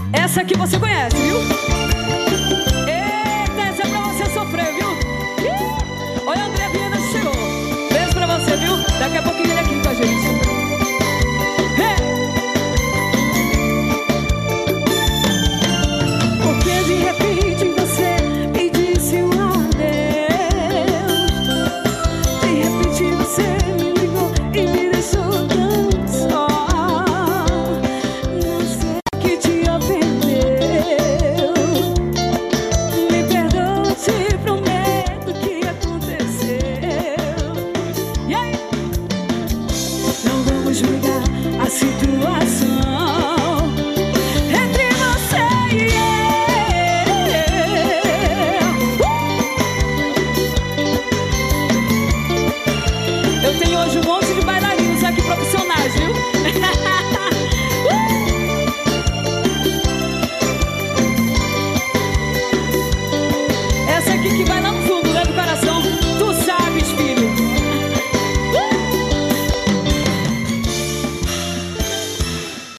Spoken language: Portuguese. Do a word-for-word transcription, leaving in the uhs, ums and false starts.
Essa aqui você conhece, viu? Eita, essa é pra você sofrer, viu? Ih, olha, André Viana chegou. Beijo pra você, viu? Daqui a pouquinho ele aqui com a gente.